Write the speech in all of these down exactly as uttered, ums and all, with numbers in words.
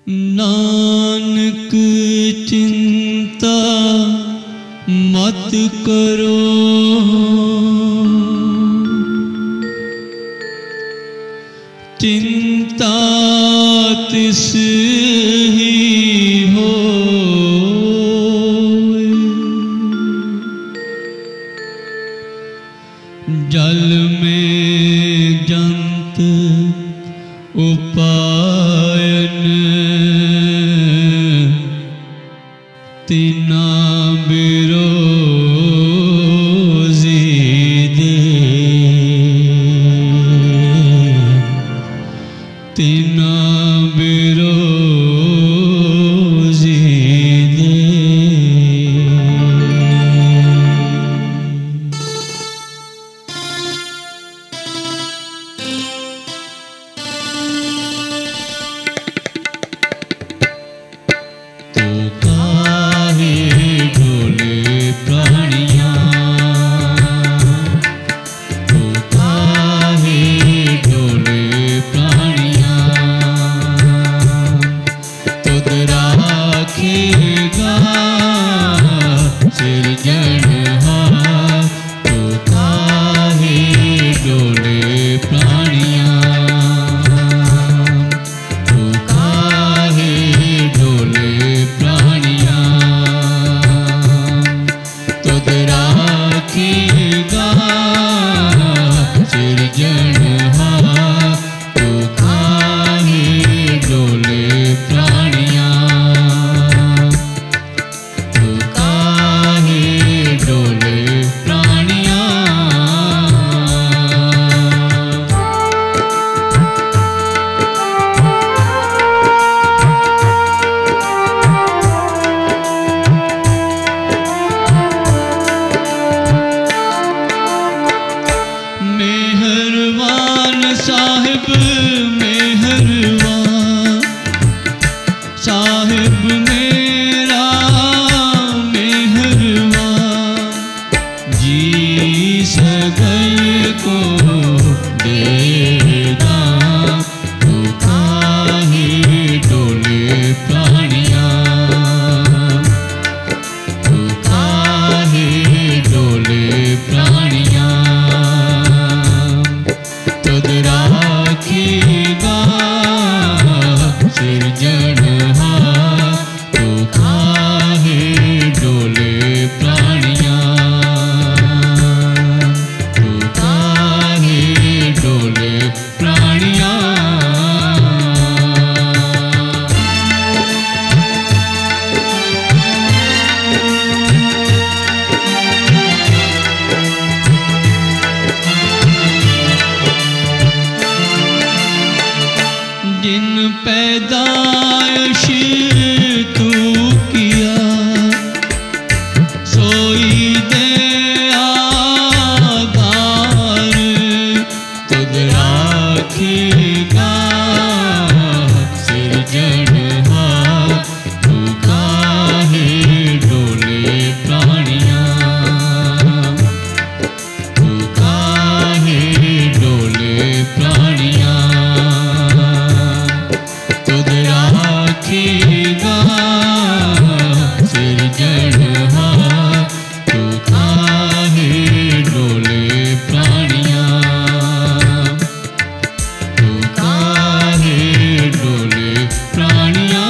नानक चिंता मत करो, चिंता तिस ही होए। जल में जंत उपायन, तिना बिरोजी दे, तिना बिरोजी दे। तो काहे डोले प्राणियां, तो काहे डोले प्राणियां, तुद राखेगा सिरजनहार। तो काहे डोले प्राणियां, तो काहे डोले प्राणियां, तुद राखेगा सिरजनहार। तो काहे डोले प्राणियां, तो काहे डोले प्राणियां। मेहरबान साहिब मेहरबान, साहिब मेरा मेहरबान। जी सगल को देगा, तो काहे डोले प्राणियां, तो काहे डोले प्राणियां, तुद राखेगा सिरजनहार। तो काहे डोले प्राणियां, तो काहे डोले प्राणियां। जिन पैदाइश तू किया, सोई दे आधार। तुद राखेगा सिरजनहार। तो काहे डोले प्राणियां, तो काहे डोले प्राणियां, तुद राखेगा सिरजनहार। तो काहे डोले प्राणियां, तो काहे डोले प्राणियां।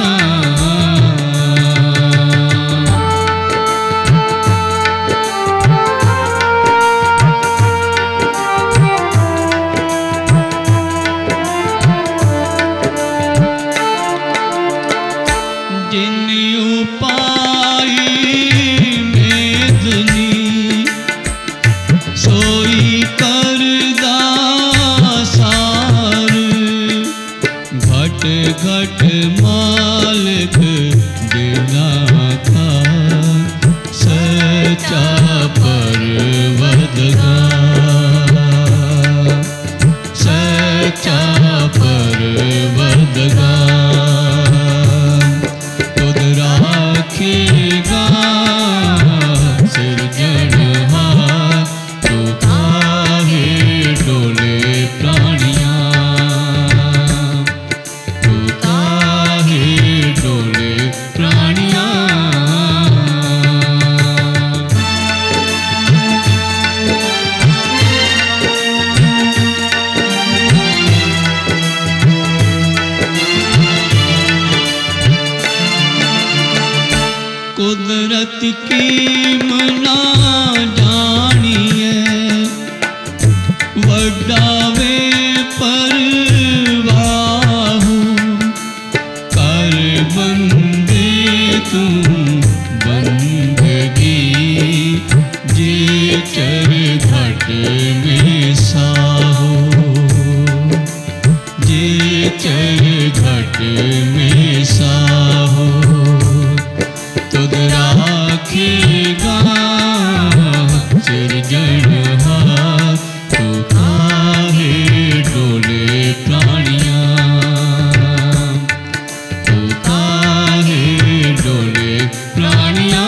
जिन उपाई मेदनी, सोई करदा सार। घट घट मालिक देना था, सच्चा परवरदिगार, सच्चा परवरदिगार। तुद राखेगा सिरजनहार। तो काहे डोले प्राणियां, तो काहे कीम ना जानिए, वड्डावे परवाहु कर बंदे तू बंदगी, जे चर घट में साहो, जे चर घट में साहो, तुद राखेगा सिरजनहार, तू काहे डोले प्राणियां, तू काहे डोले प्राणियां।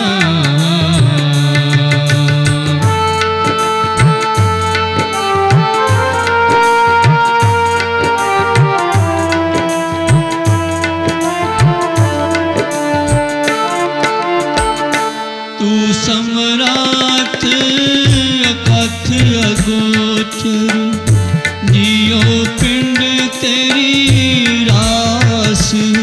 तू सम्राट अकथ अगोचर, जियो पिंड तेरी रास,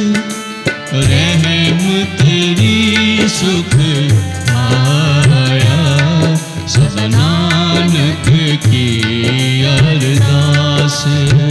रहम तेरी सुख आया, सब नानक की अरदास।